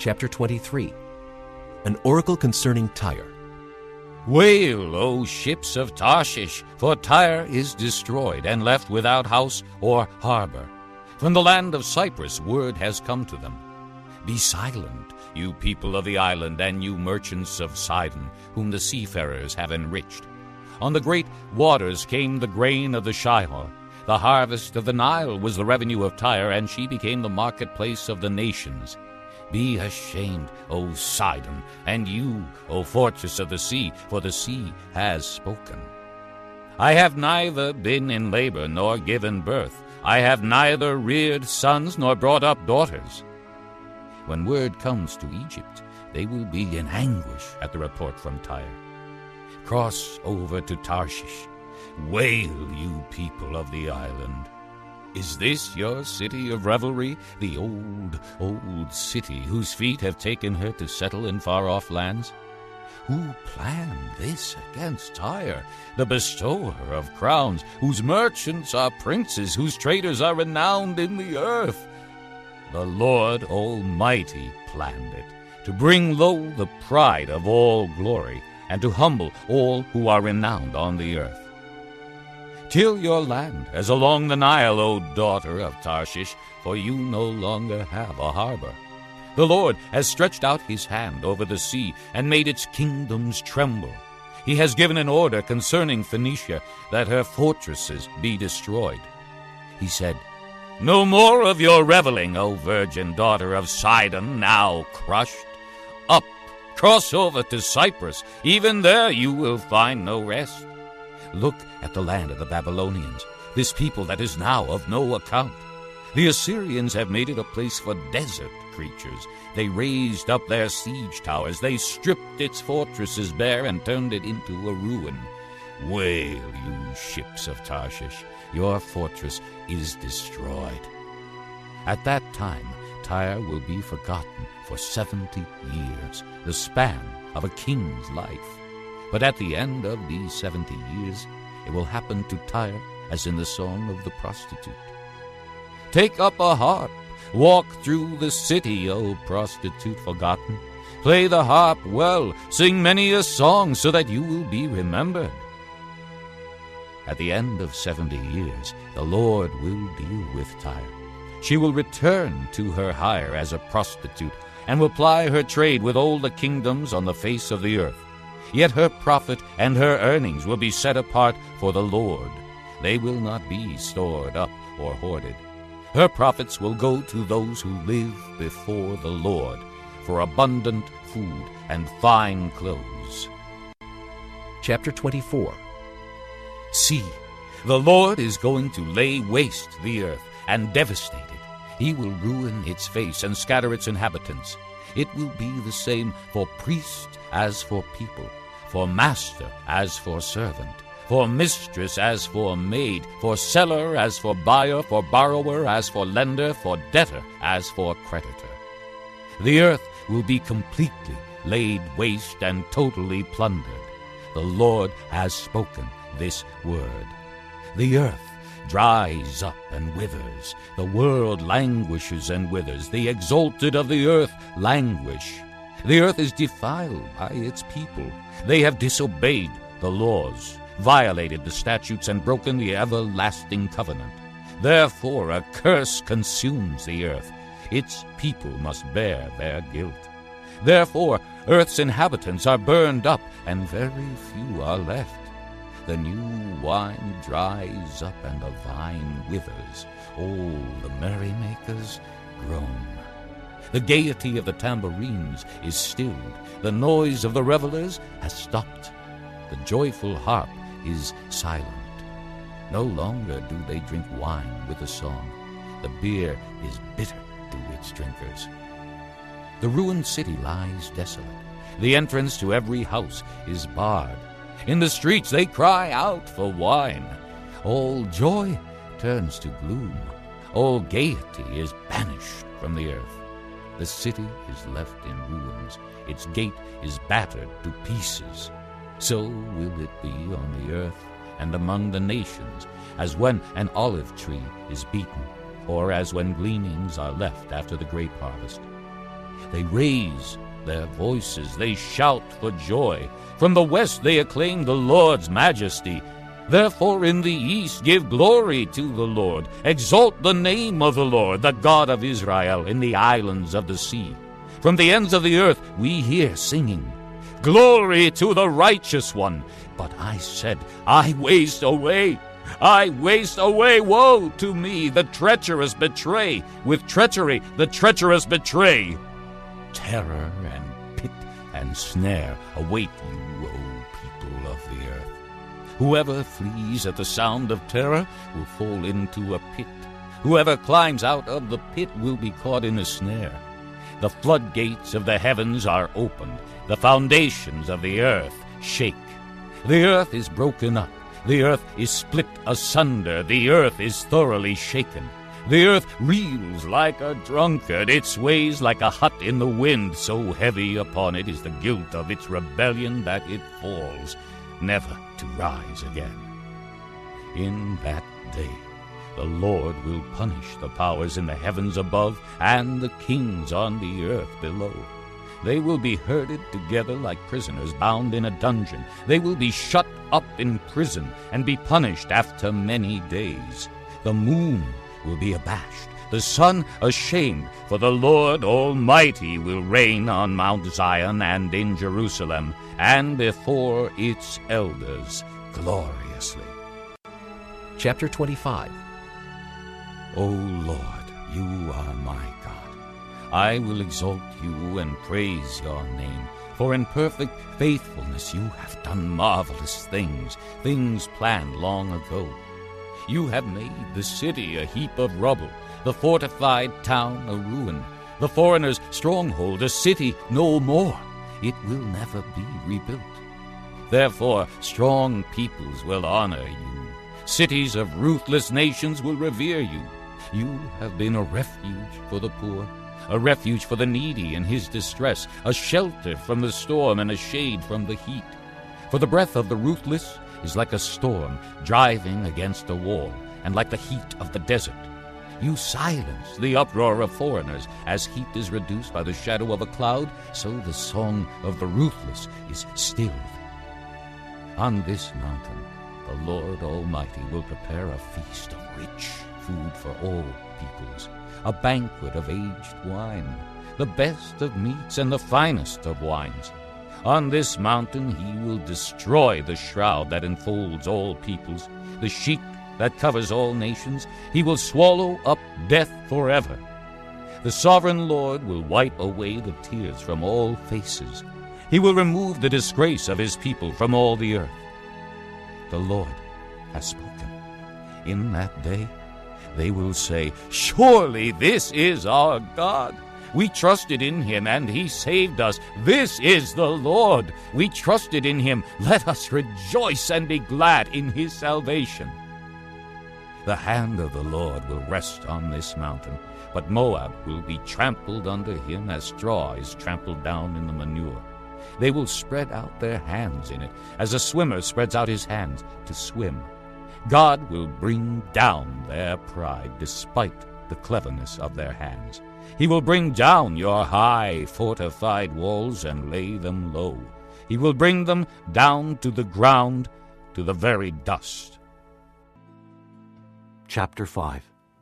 Chapter 23. An oracle concerning Tyre. Wail, O ships of Tarshish, for Tyre is destroyed and left without house or harbor. From the land of Cyprus word has come to them. Be silent, you people of the island, and you merchants of Sidon, whom the seafarers have enriched. On the great waters came the grain of the Shihor. The harvest of the Nile was the revenue of Tyre, and she became the marketplace of the nations. Be ashamed, O Sidon, and you, O fortress of the sea, for the sea has spoken. I have neither been in labor nor given birth. I have neither reared sons nor brought up daughters. When word comes to Egypt, they will be in anguish at the report from Tyre. Cross over to Tarshish. Wail, you people of the island. Is this your city of revelry, the old, old city whose feet have taken her to settle in far-off lands? Who planned this against Tyre, the bestower of crowns, whose merchants are princes, whose traders are renowned in the earth? The Lord Almighty planned it, to bring low the pride of all glory, and to humble all who are renowned on the earth. Till your land as along the Nile, O daughter of Tarshish, for you no longer have a harbor. The Lord has stretched out his hand over the sea and made its kingdoms tremble. He has given an order concerning Phoenicia, that her fortresses be destroyed. He said, No more of your reveling, O virgin daughter of Sidon, now crushed. Up, cross over to Cyprus, even there you will find no rest. Look at the land of the Babylonians, this people that is now of no account. The Assyrians have made it a place for desert creatures. They raised up their siege towers. They stripped its fortresses bare and turned it into a ruin. Wail, you ships of Tarshish, your fortress is destroyed. At that time, Tyre will be forgotten for 70 years, the span of a king's life. But at the end of these 70 years, it will happen to Tyre as in the song of the prostitute. Take up a harp, walk through the city, O prostitute forgotten. Play the harp well, sing many a song, so that you will be remembered. At the end of 70 years, the Lord will deal with Tyre. She will return to her hire as a prostitute, and will ply her trade with all the kingdoms on the face of the earth. Yet her profit and her earnings will be set apart for the Lord. They will not be stored up or hoarded. Her profits will go to those who live before the Lord, for abundant food and fine clothes. Chapter 24. See, the Lord is going to lay waste the earth and devastate it. He will ruin its face and scatter its inhabitants. It will be the same for priest as for people, for master as for servant, for mistress as for maid, for seller as for buyer, for borrower as for lender, for debtor as for creditor. The earth will be completely laid waste and totally plundered. The Lord has spoken this word. The earth dries up and withers. The world languishes and withers. The exalted of the earth languish. The earth is defiled by its people. They have disobeyed the laws, violated the statutes, and broken the everlasting covenant. Therefore a curse consumes the earth. Its people must bear their guilt. Therefore earth's inhabitants are burned up, and very few are left. The new wine dries up, and the vine withers. All the merrymakers groan. The gaiety of the tambourines is stilled. The noise of the revelers has stopped. The joyful harp is silent. No longer do they drink wine with a song. The beer is bitter to its drinkers. The ruined city lies desolate. The entrance to every house is barred. In the streets they cry out for wine. All joy turns to gloom. All gaiety is banished from the earth. The city is left in ruins. Its gate is battered to pieces. So will it be on the earth and among the nations, as when an olive tree is beaten, or as when gleanings are left after the grape harvest. They raise their voices, they shout for joy. From the west they acclaim the Lord's majesty. Therefore in the east give glory to the Lord. Exalt the name of the Lord, the God of Israel, in the islands of the sea. From the ends of the earth we hear singing, glory to the righteous one. But I said, I waste away. I waste away, woe to me, the treacherous betray. With treachery the treacherous betray. Terror and pit and snare await you, O people of the earth. Whoever flees at the sound of terror will fall into a pit. Whoever climbs out of the pit will be caught in a snare. The floodgates of the heavens are opened. The foundations of the earth shake. The earth is broken up. The earth is split asunder. The earth is thoroughly shaken. The earth reels like a drunkard. It sways like a hut in the wind. So heavy upon it is the guilt of its rebellion that it falls, never to rise again. In that day the Lord will punish the powers in the heavens above and the kings on the earth below. They will be herded together like prisoners bound in a dungeon. They will be shut up in prison and be punished after many days. The moon will be abashed, the sun ashamed, for the Lord Almighty will reign on Mount Zion and in Jerusalem, and before its elders gloriously. Chapter 25. O Lord, you are my God. I will exalt you and praise your name, for in perfect faithfulness you have done marvelous things, things planned long ago. You have made the city a heap of rubble, the fortified town a ruin, the foreigner's stronghold a city no more. It will never be rebuilt. Therefore strong peoples will honor you. Cities of ruthless nations will revere you. You have been a refuge for the poor, a refuge for the needy in his distress, a shelter from the storm and a shade from the heat. For the breath of the ruthless is like a storm driving against a wall, and like the heat of the desert. You silence the uproar of foreigners. As heat is reduced by the shadow of a cloud, so the song of the ruthless is stilled. On this mountain the Lord Almighty will prepare a feast of rich food for all peoples, a banquet of aged wine, the best of meats and the finest of wines. On this mountain he will destroy the shroud that enfolds all peoples, the sheet that covers all nations. He will swallow up death forever. The sovereign Lord will wipe away the tears from all faces. He will remove the disgrace of his people from all the earth. The Lord has spoken. In that day they will say, surely this is our God. We trusted in him, and he saved us. This is the Lord. We trusted in him. Let us rejoice and be glad in his salvation. The hand of the Lord will rest on this mountain, but Moab will be trampled under him as straw is trampled down in the manure. They will spread out their hands in it, as a swimmer spreads out his hands to swim. God will bring down their pride despite the cleverness of their hands. He will bring down your high fortified walls and lay them low. He will bring them down to the ground, to the very dust. Chapter 5.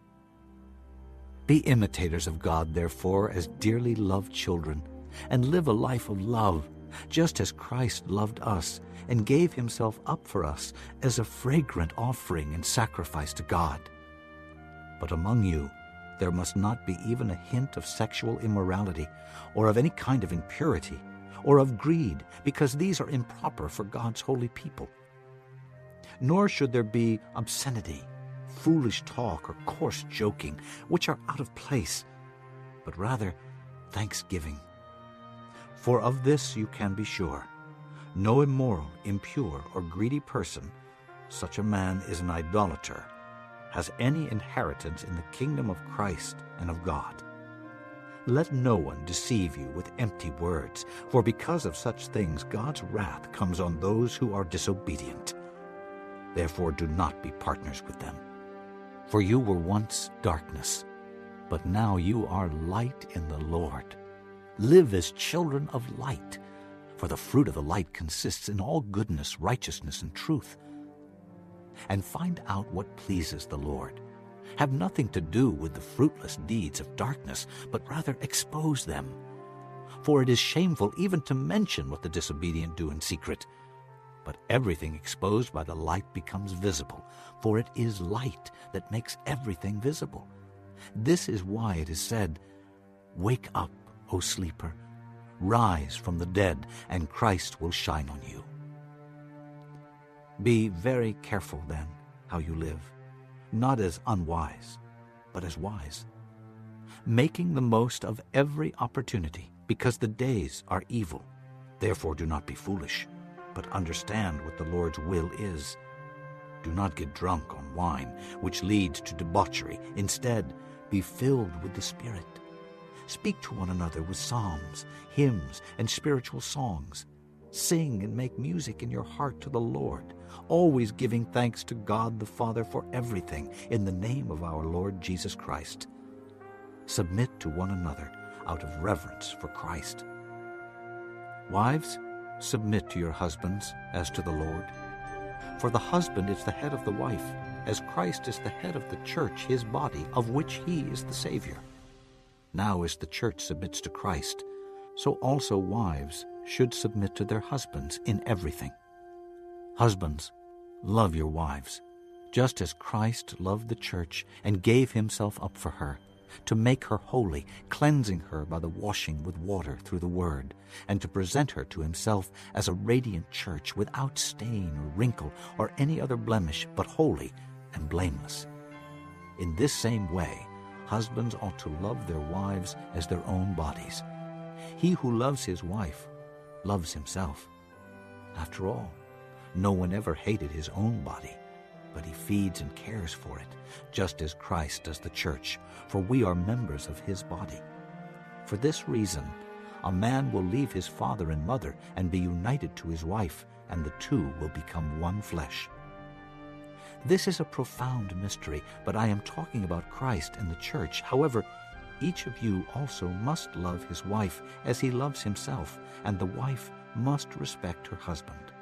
Be imitators of God, therefore, as dearly loved children, and live a life of love, just as Christ loved us and gave himself up for us as a fragrant offering and sacrifice to God. But among you there must not be even a hint of sexual immorality, or of any kind of impurity, or of greed, because these are improper for God's holy people. Nor should there be obscenity, foolish talk, or coarse joking, which are out of place, but rather thanksgiving. For of this you can be sure, no immoral, impure, or greedy person, such a man is an idolater, has any inheritance in the kingdom of Christ and of God. Let no one deceive you with empty words, for because of such things God's wrath comes on those who are disobedient. Therefore do not be partners with them. For you were once darkness, but now you are light in the Lord. Live as children of light, for the fruit of the light consists in all goodness, righteousness, and truth. And find out what pleases the Lord. Have nothing to do with the fruitless deeds of darkness, but rather expose them. For it is shameful even to mention what the disobedient do in secret. But everything exposed by the light becomes visible, for it is light that makes everything visible. This is why it is said, "Wake up, O sleeper, rise from the dead, and Christ will shine on you." Be very careful, then, how you live, not as unwise, but as wise, making the most of every opportunity, because the days are evil. Therefore do not be foolish, but understand what the Lord's will is. Do not get drunk on wine, which leads to debauchery. Instead, be filled with the Spirit. Speak to one another with psalms, hymns, and spiritual songs. Sing and make music in your heart to the Lord, always giving thanks to God the Father for everything in the name of our Lord Jesus Christ. Submit to one another out of reverence for Christ. Wives, submit to your husbands as to the Lord. For the husband is the head of the wife, as Christ is the head of the church, his body, of which he is the Savior. Now as the church submits to Christ, so also wives should submit to their husbands in everything. Husbands, love your wives, just as Christ loved the church and gave himself up for her, to make her holy, cleansing her by the washing with water through the word, and to present her to himself as a radiant church without stain or wrinkle or any other blemish, but holy and blameless. In this same way, husbands ought to love their wives as their own bodies. He who loves his wife loves himself. After all, no one ever hated his own body, but he feeds and cares for it, just as Christ does the church, for we are members of his body. For this reason, a man will leave his father and mother and be united to his wife, and the two will become one flesh. This is a profound mystery, but I am talking about Christ and the church. However, each of you also must love his wife as he loves himself, and the wife must respect her husband.